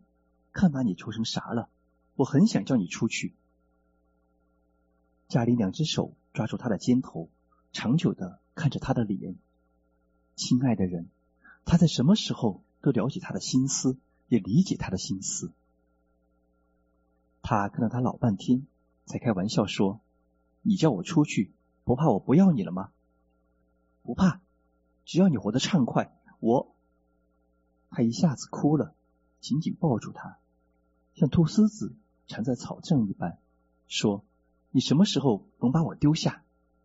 看把你愁成啥了，我很想叫你出去。嘉玲两只手抓住他的肩头，长久地看着他的脸。亲爱的人，他在什么时候都了解他的心思，也理解他的心思。他看了他老半天，才开玩笑说，你叫我出去，不怕我不要你了吗？不怕，只要你活得畅快，我……他一下子哭了，紧紧抱住他，像菟丝子缠在草上一般，说，你什么时候能把我丢下？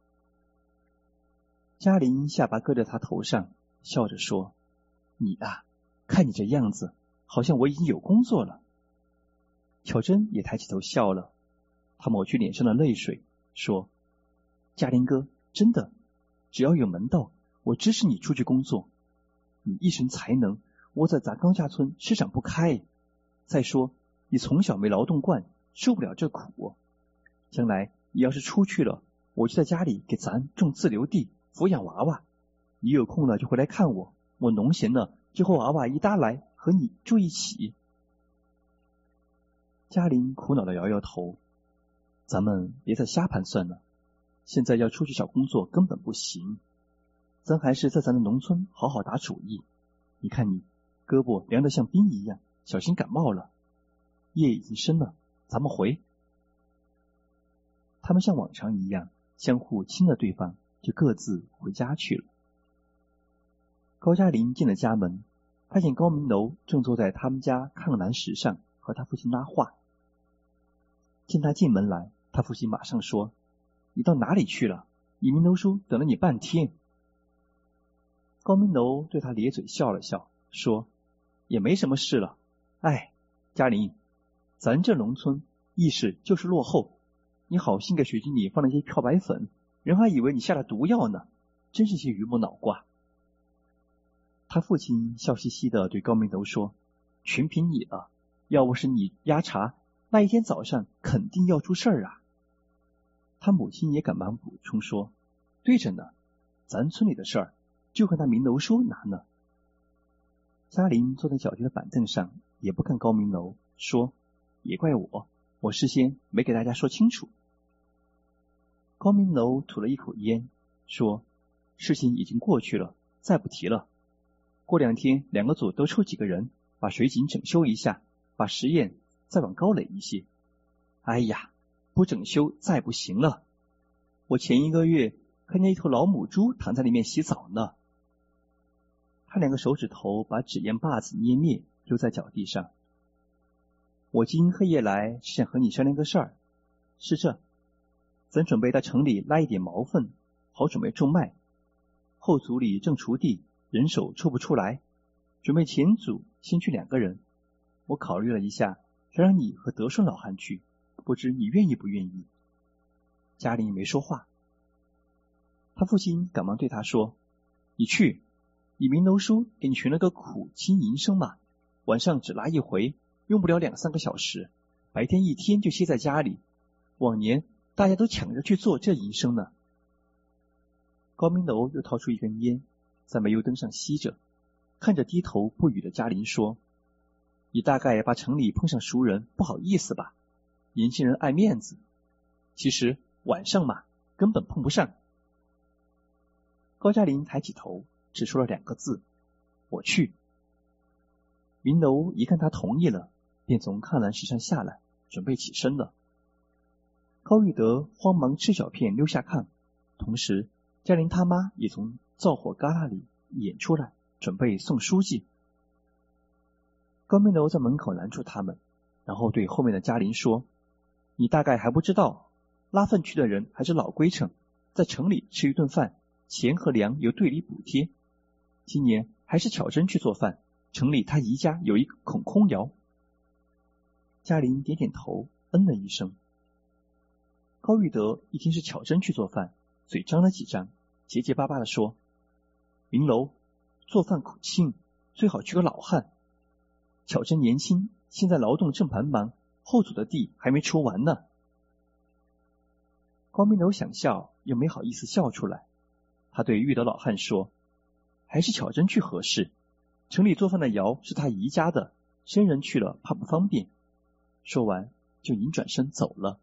嘉玲下巴搁在他头上，笑着说，你啊，看你这样子，好像我已经有工作了。巧珍也抬起头笑了，她抹去脸上的泪水，说，嘉玲哥，真的，只要有门道，我支持你出去工作。你一身才能，窝在咱刚家村施展不开。再说，你从小没劳动惯，受不了这苦。将来你要是出去了，我就在家里给咱种自留地，抚养娃娃。你有空了就回来看我，我农闲了就和娃娃一搭来和你住一起。嘉玲苦恼地摇摇头，咱们别再瞎盘算了，现在要出去找工作根本不行，咱还是在咱的农村好好打主意。你看你胳膊凉得像冰一样，小心感冒了。夜已经深了，咱们回。他们像往常一样相互亲了对方，就各自回家去了。高嘉玲进了家门，发现高明楼正坐在他们家抗栏石上和他父亲拉话。见他进门来，他父亲马上说，你到哪里去了？李明楼叔等了你半天。高明楼对他咧嘴笑了笑，说，也没什么事了。哎，嘉玲，咱这农村意识就是落后，你好心给水晶里放了些漂白粉，人还以为你下了毒药呢，真是些榆木脑瓜。他父亲笑嘻嘻地对高明楼说，全凭你了，要不是你压茶，那一天早上肯定要出事儿啊。他母亲也赶忙补充说，对着呢，咱村里的事儿就跟他明楼叔拿呢。嘉玲坐在脚底的板凳上，也不看高明楼，说，也怪我，我事先没给大家说清楚。高明楼吐了一口烟，说，事情已经过去了，再不提了。过两天两个组都抽几个人，把水井整修一下，把实验再往高垒一些。哎呀，不整修再不行了，我前一个月看见一头老母猪躺在里面洗澡呢。他两个手指头把纸烟把子捏灭，丢在脚地上。我今黑夜来是想和你商量个事儿，是这，咱准备到城里拉一点毛粪，好准备种麦。后组里正锄地，人手抽不出来，准备前组先去两个人。我考虑了一下，想让你和德顺老汉去，不知你愿意不愿意？嘉玲没说话。他父亲赶忙对他说，你去，李明楼叔给你寻了个苦亲营生嘛，晚上只拉一回，用不了两三个小时，白天一天就歇在家里。往年大家都抢着去做这营生呢。高明楼又掏出一根烟，在煤油灯上吸着，看着低头不语的嘉玲说，你大概把城里碰上熟人不好意思吧，年轻人爱面子，其实晚上嘛根本碰不上。高嘉玲抬起头，只说了两个字，我去。明楼一看他同意了，便从抗栏石上下来，准备起身了。高玉德慌忙吃小片溜下炕，同时嘉玲他妈也从灶火旮旯里演出来，准备送书记。高明楼在门口拦住他们，然后对后面的嘉玲说，你大概还不知道，拉粪区的人还是老规程，在城里吃一顿饭，钱和粮由队里补贴。今年还是巧珍去做饭，城里他姨家有一个孔空窑。嘉玲点点头，嗯了一声。高玉德一听是巧珍去做饭，嘴张了几张，结结巴巴地说，明楼做饭苦轻，最好娶个老汉。巧珍年轻，现在劳动正繁忙，后组的地还没锄完呢。高明楼想笑，又没好意思笑出来。他对玉德老汉说，还是巧珍去合适，城里做饭的窑是他姨家的， 生人去了怕不方便。说完就拧转身走了。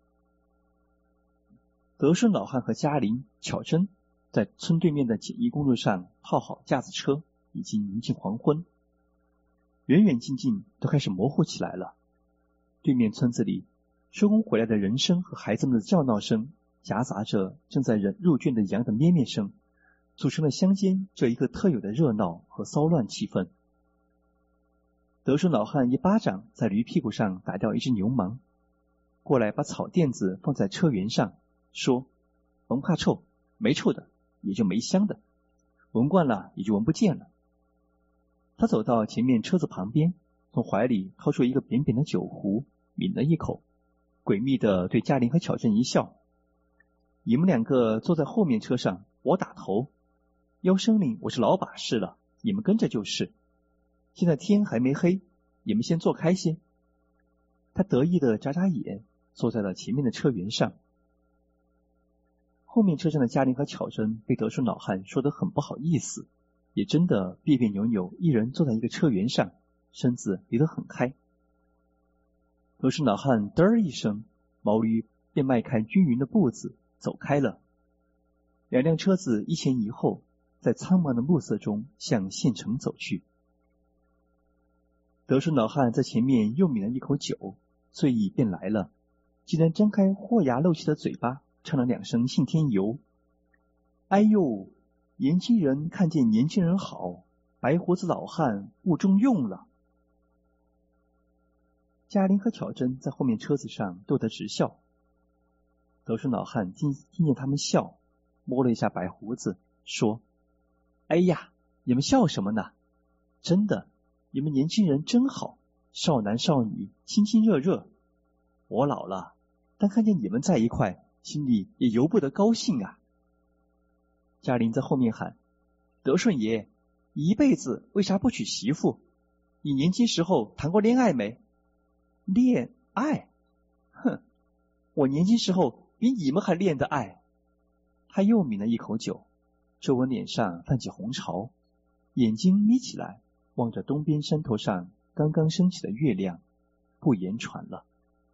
德顺老汉和嘉玲、巧珍在村对面的简易公路上套好架子车，已经临近黄昏，远远近近都开始模糊起来了。对面村子里收工回来的人声和孩子们的叫闹声，夹杂着正在人入圈的羊的咩咩声，组成了乡间这一个特有的热闹和骚乱气氛。德顺老汉一巴掌在驴屁股上打掉一只牛虻，过来把草垫子放在车辕上，说：甭怕臭，没臭的也就没香的，闻惯了也就闻不见了。他走到前面车子旁边，从怀里掏出一个扁扁的酒壶，抿了一口，诡秘地对嘉玲和巧珍一笑：你们两个坐在后面车上，我打头，腰生令我是老把式了，你们跟着就是。现在天还没黑，你们先坐开些。他得意地眨眨眼，坐在了前面的车辕上。后面车上的嘉玲和巧珍被德顺老汉说得很不好意思，也真的别别扭扭，一人坐在一个车辕上，身子离得很开。德顺老汉嘚儿一声，毛驴便迈开均匀的步子走开了。两辆车子一前一后，在苍茫的暮色中向县城走去。德顺老汉在前面又抿了一口酒，醉意便来了，竟然张开豁牙漏气的嘴巴，唱了两声信天游。哎呦，年轻人看见年轻人好，白胡子老汉误中用了。嘉玲和巧珍在后面车子上逗得直笑。德顺老汉听听见他们笑，摸了一下白胡子，说：哎呀，你们笑什么呢？真的，你们年轻人真好，少男少女，亲亲热热。我老了，但看见你们在一块，心里也由不得高兴啊。嘉玲在后面喊：德顺爷，你一辈子为啥不娶媳妇？你年轻时候谈过恋爱没？恋爱？哼，我年轻时候比你们还恋的爱。他又抿了一口酒，皱纹脸上泛起红潮，眼睛眯起来，望着东边山头上刚刚升起的月亮，不言传了。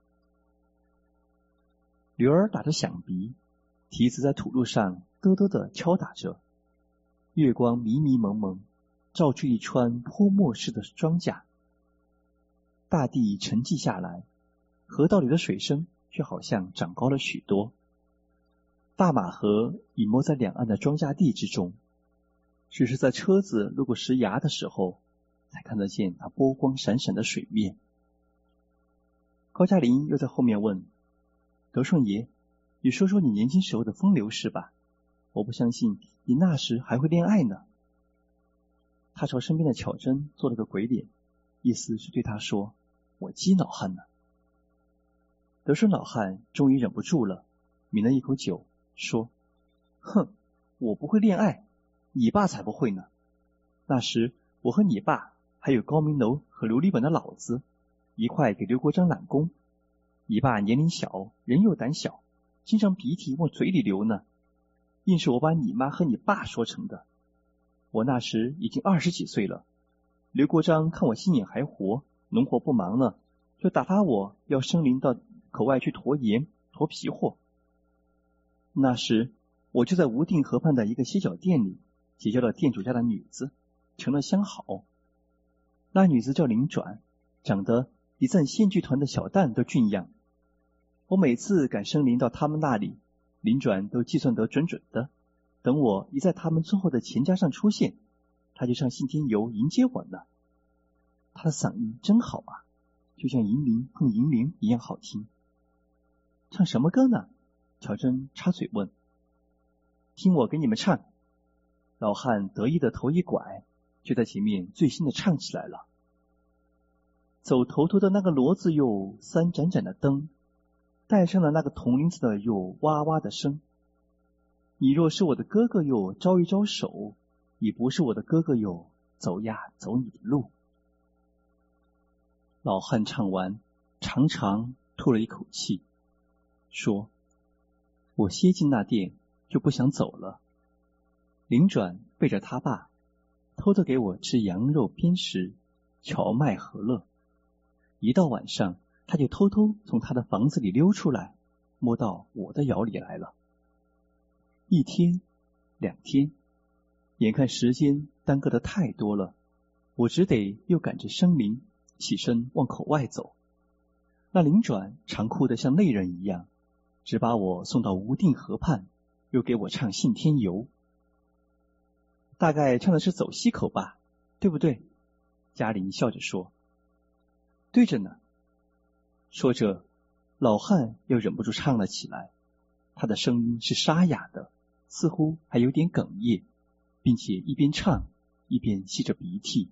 驴儿打着响鼻，蹄子在土路上嘚嘚地敲打着，月光迷迷蒙蒙，照出一川泼墨似的庄稼。大地沉寂下来，河道里的水声却好像长高了许多。大马河隐没在两岸的庄稼地之中，只是在车子路过石崖的时候，才看得见它波光闪闪的水面。高嘉玲又在后面问：德顺爷，你说说你年轻时候的风流事吧，我不相信你那时还会恋爱呢。他朝身边的巧珍做了个鬼脸，意思是对他说：我鸡老汉呢。德顺老汉终于忍不住了，抿了一口酒，说：哼，我不会恋爱，你爸才不会呢。那时我和你爸还有高明楼和琉璃本的老子一块给刘国璋揽功，你爸年龄小，人又胆小，经常鼻涕往嘴里流呢，硬是我把你妈和你爸说成的。我那时已经二十几岁了，刘国璋看我心眼还活，农活不忙了，就打发我要生灵到口外去驮盐驮皮货。那时我就在无定河畔的一个歇脚店里结交了店主家的女子，成了相好。那女子叫林转，长得比咱县剧团的小旦都俊样。我每次赶生灵到他们那里，林转都计算得准准的，等我一在他们村后的钱家上出现，他就上信天游迎接我呢。他的嗓音真好啊，就像银铃碰银铃一样好听。唱什么歌呢？乔珍插嘴问。听我给你们唱。老汉得意的头一拐，就在前面最新的唱起来了。走头头的那个骡子哟，三盏盏的灯，带上了那个铜铃子的哟，哇哇的声。你若是我的哥哥哟，招一招手；你不是我的哥哥哟，走呀走你的路。老汉唱完，长长吐了一口气，说：我歇进那店就不想走了。林转背着他爸，偷偷给我吃羊肉偏食， 荞麦和乐。一到晚上，他就偷偷从他的房子里溜出来，摸到我的窑里来了。一天，两天，眼看时间耽搁得太多了，我只得又赶着生灵起身往口外走。那灵转常哭得像泪人一样，只把我送到无定河畔，又给我唱信天游。大概唱的是走西口吧，对不对？嘉玲笑着说。对着呢。说着，老汉又忍不住唱了起来，他的声音是沙哑的，似乎还有点哽咽，并且一边唱一边吸着鼻涕。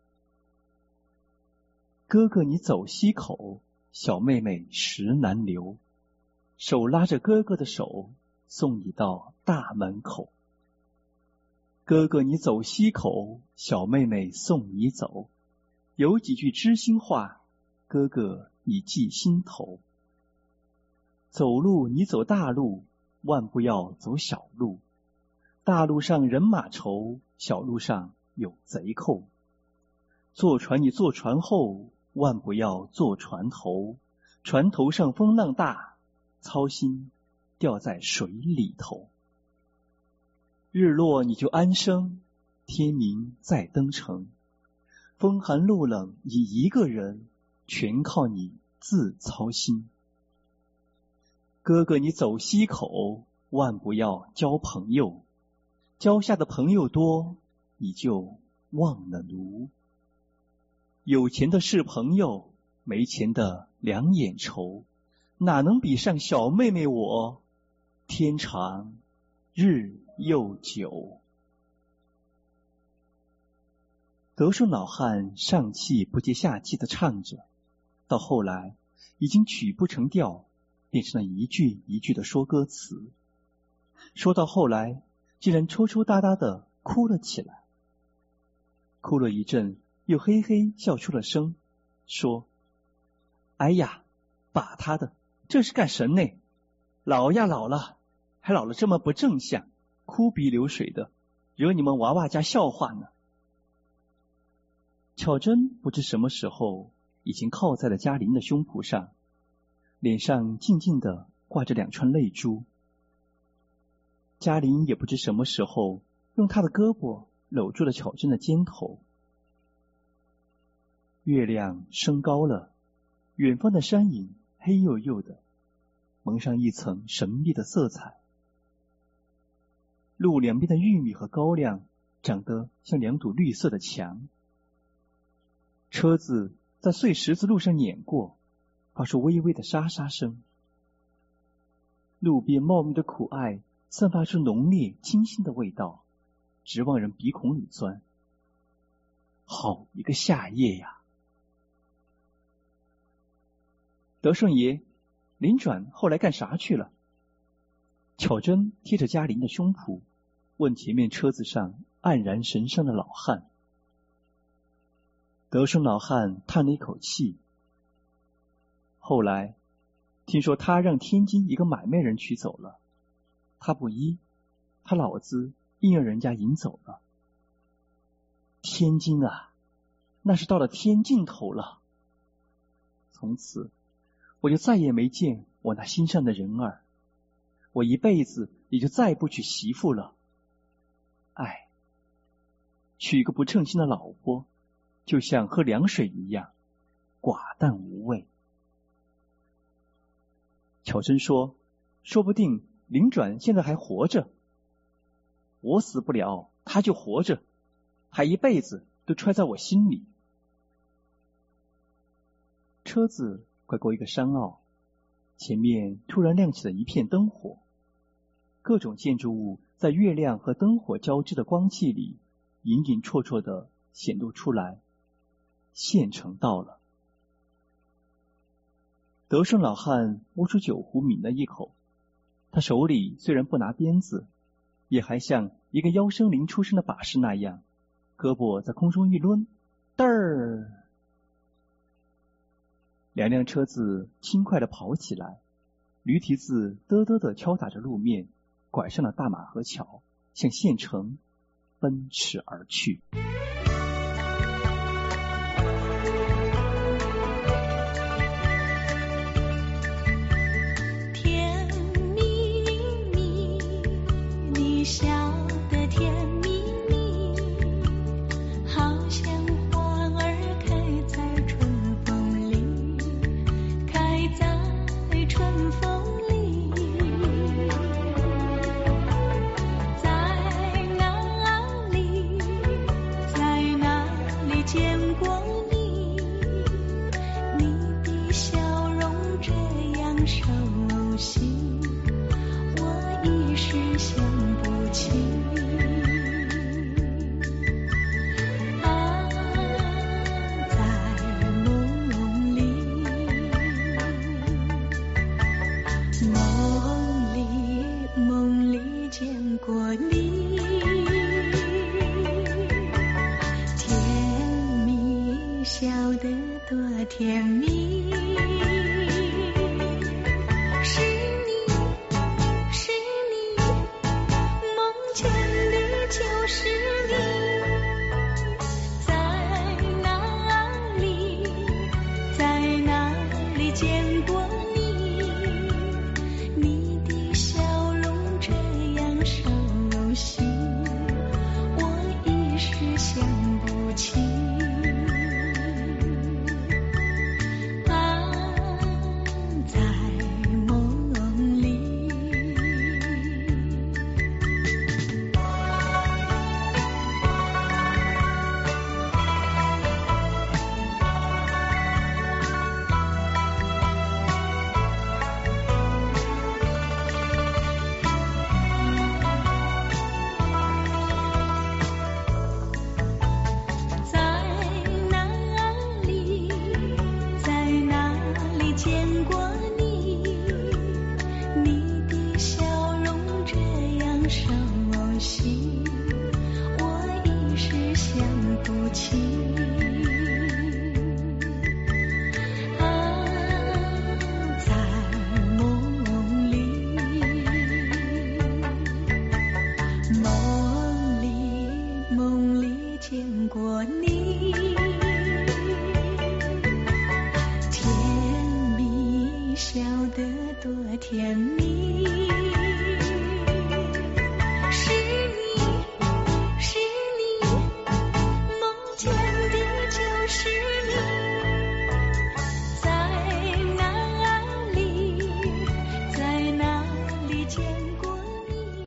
哥哥你走西口，小妹妹石难留，手拉着哥哥的手，送你到大门口。哥哥你走西口，小妹妹送你走，有几句知心话，哥哥你记心头。走路你走大路，万不要走小路，大路上人马稠，小路上有贼寇。坐船你坐船后，万不要坐船头，船头上风浪大，操心掉在水里头。日落你就安生，天明再登程，风寒路冷你一个人，全靠你自操心。哥哥你走西口，万不要交朋友，交下的朋友多，你就忘了奴。有钱的是朋友，没钱的两眼愁，哪能比上小妹妹我，天长日又久。德顺老汉上气不接下气地唱着，到后来已经曲不成调，变成了一句一句的说歌词。说到后来，竟然抽抽搭搭的哭了起来。哭了一阵，又嘿嘿笑出了声，说：哎呀，把他的，这是干什呢？老呀老了，还老了这么不正相，哭鼻流水的，惹你们娃娃家笑话呢。巧珍不知什么时候已经靠在了嘉玲的胸脯上，脸上静静地挂着两串泪珠。嘉玲也不知什么时候用她的胳膊搂住了巧珍的肩头。月亮升高了，远方的山影黑黝黝的，蒙上一层神秘的色彩。路两边的玉米和高粱长得像两堵绿色的墙。车子在碎石子路上碾过，发出微微的沙沙声。路边茂密的苦艾散发出浓烈清新的味道，直往人鼻孔里钻。好一个夏夜呀！德顺爷，林转后来干啥去了？巧珍贴着嘉玲的胸脯，问前面车子上黯然神伤的老汉。德顺老汉叹了一口气。后来听说他让天津一个买卖人娶走了，他不依，他老子硬让人家引走了。天津啊，那是到了天尽头了。从此我就再也没见我那心上的人儿，我一辈子也就再不娶媳妇了。唉，娶一个不称心的老婆，就像喝凉水一样，寡淡无味。巧珍说，说不定林转现在还活着。我死不了，他就活着，还一辈子都揣在我心里。车子快过一个山坳，前面突然亮起了一片灯火，各种建筑物在月亮和灯火交织的光气里隐隐绰绰地显露出来。县城到了。德顺老汉摸出酒壶抿了一口，他手里虽然不拿鞭子，也还像一个腰生灵出身的把式那样，胳膊在空中一抡，嘚儿，两辆车子轻快地跑起来，驴蹄子嘚嘚地敲打着路面，拐上了大马河桥，向县城奔驰而去。 见过你，你的笑容这样熟悉，我一时想不起。啊，在梦里，梦里，梦里见过你。笑得多甜蜜，是你，是你，梦见的就是你，在哪里，在哪里见过你？你的笑容这样熟悉，我一时想不起。笑得多甜蜜。